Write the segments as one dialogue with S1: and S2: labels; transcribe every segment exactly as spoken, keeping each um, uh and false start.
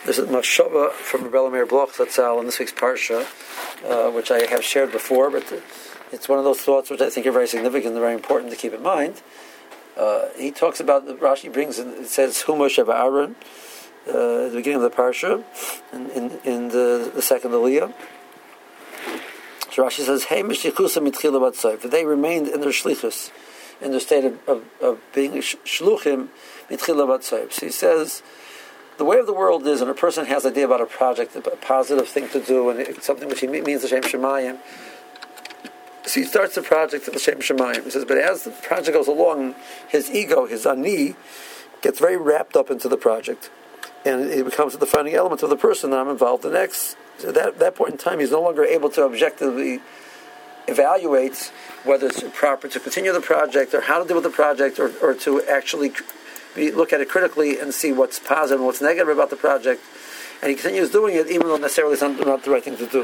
S1: There's a machshava from Rebbe Meir Bloch Zatzal in this week's parsha, uh, which I have shared before, but it's one of those thoughts which I think are very significant and very important to keep in mind. Uh, he talks about, Rashi brings, in, it says, Hu Moshe v'Aaron, uh, at the beginning of the parsha, in, in, in the, the second aliyah. So Rashi says, Hey Mishlichusa mitchila batzayv, for they remained in their shlichus, in their state of, of, of being shluchim mitchila batzayv. So he says, the way of the world is, when a person has an idea about a project, a positive thing to do, and it's something which he means L'Shem Shemayim, so he starts the project at L'Shem Shemayim. He says, but as the project goes along, his ego, his ani, gets very wrapped up into the project, and it becomes the defining element of the person that I'm involved in next. So at that, that point in time, he's no longer able to objectively evaluate whether it's proper to continue the project, or how to deal with the project, or, or to actually be, look at it critically and see what's positive and what's negative about the project. And he continues doing it, even though necessarily it's not, not the right thing to do.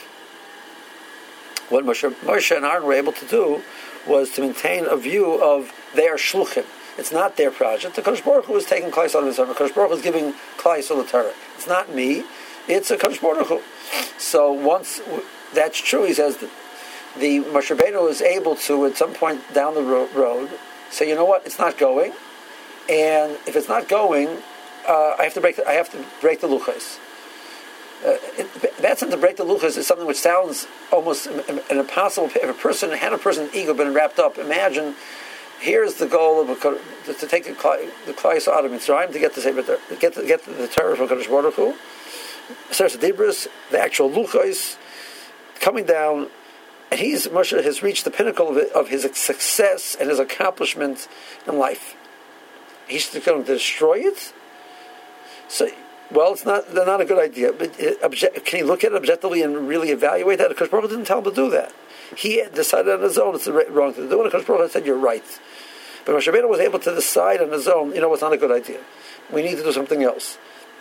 S1: What Moshe, Moshe and Aaron were able to do was to maintain a view of their shluchim. It's not their project. The Kodesh Baruch Hu is taking Klai on his own. The Kodesh Baruch Hu is giving Klai on the Torah. It's not me. It's a Kodesh Baruch Hu. So once that's true, he says that the Moshe Rabbeinu is able to, at some point down the ro- road, say, you know what, it's not going, and if it's not going, uh, I have to break. The, I have to break the luchos. Uh, it, that's to break the luchos is something which sounds almost an impossible. If a person had a person's ego been wrapped up, imagine. Here's the goal of a, to, to take the the Klai out of Mitzrayim to get the get the, get the Torah from Kodesh Baruch Hu. Seres Dibros, the actual luchos coming down, and he's Moshe has reached the pinnacle of, it, of his success and his accomplishment in life. He's going to destroy it. So, well, it's not not a good idea. But it, obje- can he look at it objectively and really evaluate that? Because Baruch didn't tell him to do that. He decided on his own it's the wrong thing to do, and Kodesh Baruch said, "You're right." But Moshe Rabbeinu was able to decide on his own. You know, it's not a good idea. We need to do something else.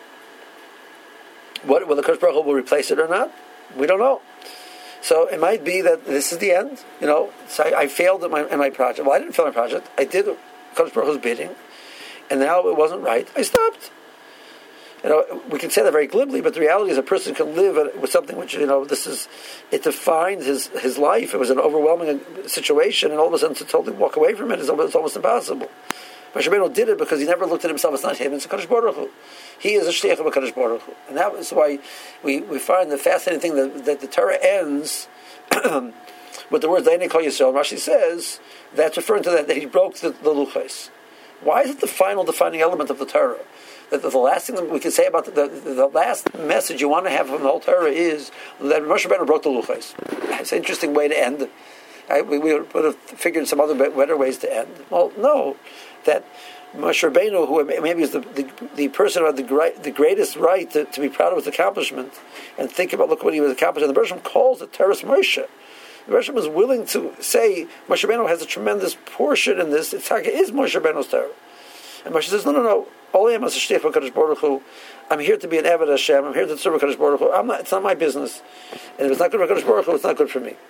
S1: What, whether Kodesh Baruch Hu will replace it or not, we don't know. So it might be that this is the end. You know, so I, I failed in my, in my project. Well, I didn't fail in my project. I did Kodesh Baruch Hu's bidding, and now it wasn't right. I stopped. You know, we can say that very glibly, but the reality is a person can live with something which, you know, this is, it defined his, his life. It was an overwhelming situation, and all of a sudden to totally walk away from it is almost, it's almost impossible. Moshe Rabbeinu did it because he never looked at himself. It's not him, it's a Kodesh Baruch Hu. He is a shliach of a Kodesh Baruch Hu. And that is why we, we find the fascinating thing that, that the Torah ends with the words, Le'enei Kol Yisrael. Rashi says that's referring to that, that he broke the, the luchos. Why is it the final defining element of the Torah? That the last thing that we can say about the, the, the last message you want to have from the whole Torah is that Moshe Rabbeinu broke the luchos. It's an interesting way to end. I, we, we would have figured some other better ways to end. Well, no. That Moshe Rabbeinu, who maybe is the, the, the person who had the, great, the greatest right to, to be proud of his accomplishment and think about, look what he was accomplished. And the Bereshit calls it Teres Moshe. The Bereshit was willing to say Moshe Rabbeinu has a tremendous portion in this. It's is Moshe Rabbeinu's Torah. And Moshe says, no, no, no. All I am is a shliach of Kodesh Baruch Hu. I'm here to be an Eved Hashem. I'm here to serve Kodesh Baruch Hu. I'm not, it's not my business. And if it's not good for Kodesh Baruch Hu, it's not good for me.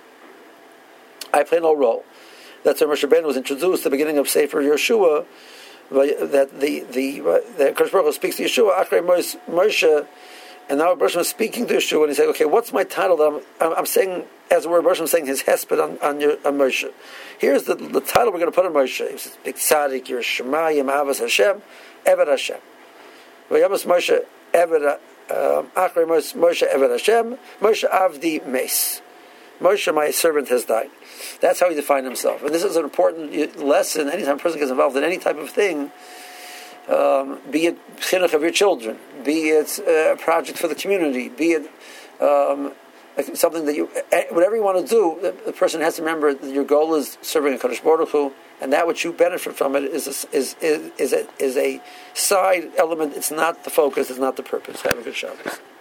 S1: I play no role. That's where Moshe Rabbeinu was introduced at the beginning of Sefer Yeshua, that the the that Kodesh Baruch Hu speaks to Yeshua, Achrei Moshe, and now Bereshit is speaking to Yeshua, and he said, "Okay, what's my title that I'm I'm, I'm saying as a word? Bereshit saying his hesped on on, your, on Moshe. Here's the, the title we're going to put on Moshe. He says, Big Tzaddik, you're Shemayim, Avos Hashem, Eved Hashem. Vayamas Moshe Eved Achrei Moshe Eved Hashem, Moshe Avdi Meis. Moshe, my servant, has died." That's how he defined himself. And this is an important lesson. Anytime a person gets involved in any type of thing, um, be it chinuch of your children, be it a project for the community, be it um, something that you, whatever you want to do, the person has to remember that your goal is serving a Kodesh Baruch Hu, and that which you benefit from it is a, is is is a, is a side element. It's not the focus. It's not the purpose. Have a good Shabbos.